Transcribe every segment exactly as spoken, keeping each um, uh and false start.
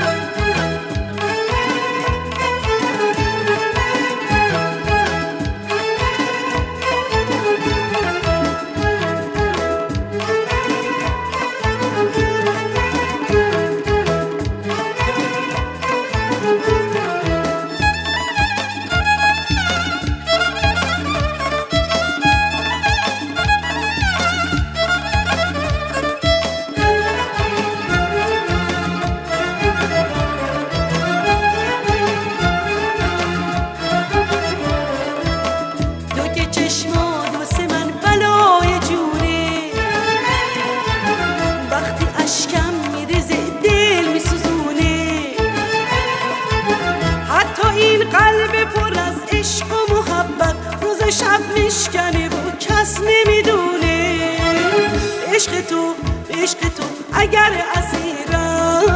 شب میشکنه و کس نمیدونه. عشق تو عشق تو اگر اسیرم،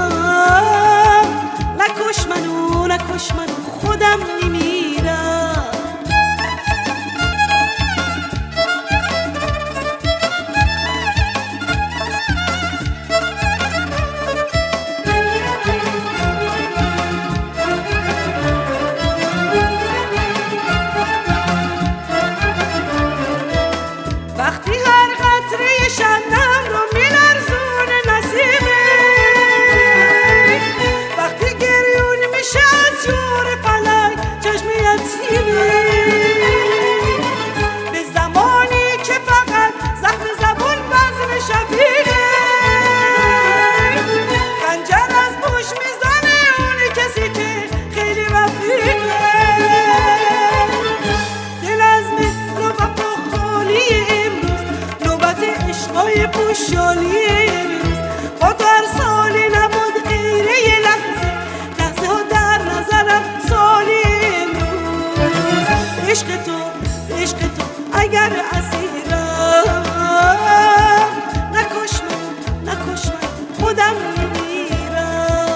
نکش منو نکش منو خودم نمیرم. وقتی هر قطره شبنم رو میلرزونه نسیمه، وقتی گریون میشه از جور فلک چشم یتیمه، به زمانی که فقط زخم زبون بزم شفیقه، خنجر از پوش میزنه اونی کسی که خیلی رفیقه. دل از مهر و وفا خالیه، عشقای پوشالی امروز با تو هر سالی نبود غیره یه لحظه، لحظه ها در نظرم سالی امروز. عشق تو عشق تو اگر اسیرم، نکش من نکش من خودم میمیرم.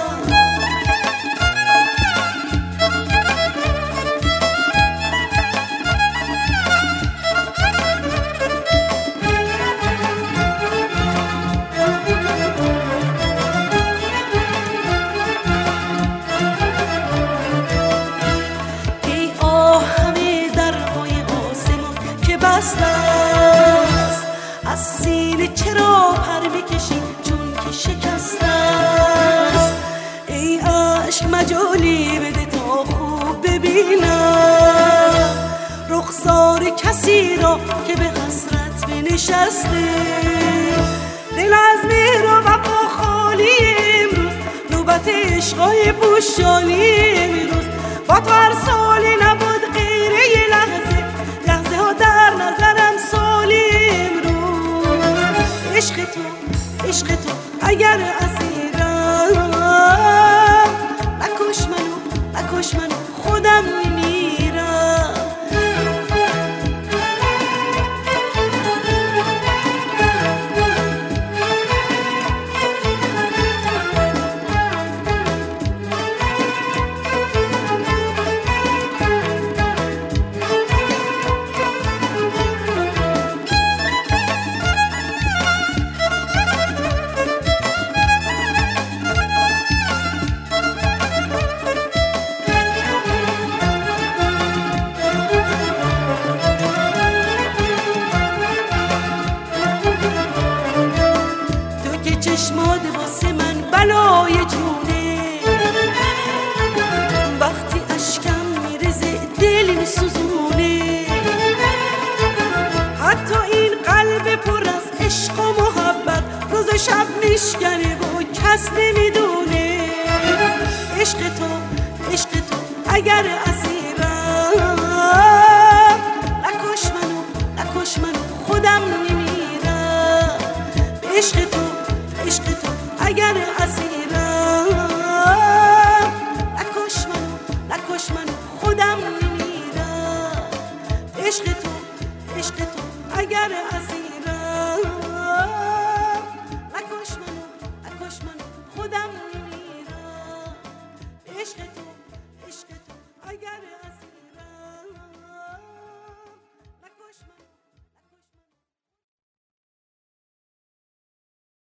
از سینه چرا پر میکشی چون که شکست است. ای عشق مجالی بده تا خوب ببینم رخسار کسی را که به حسرت بنشسته. دل از مهر و وفا خالی امروز، نوبت عشقای پوشالی امروز با تو هر سالی نبود غیره یه لحظه، لحظه ها در نظرم سالی امروز. عشق تو عشق تو اگر اسیرم، نکش منو نکش منو خودم میمیرم. چشمات واسه من بلای جونه، وقتی اشکم میرزه دل میسوزونه. حتی این قلب پر از عشق و محبت روز و شب میشکنه و کس نمیدونه. عشق تو عشق تو اگر اسیرم، نکش منو نکش منو خودم نمیرم. عشق تو عشق تو اگر اسیرم، نکش منو نکش منو خودم میمیرم. عشق تو عشق تو اگر اسیرم.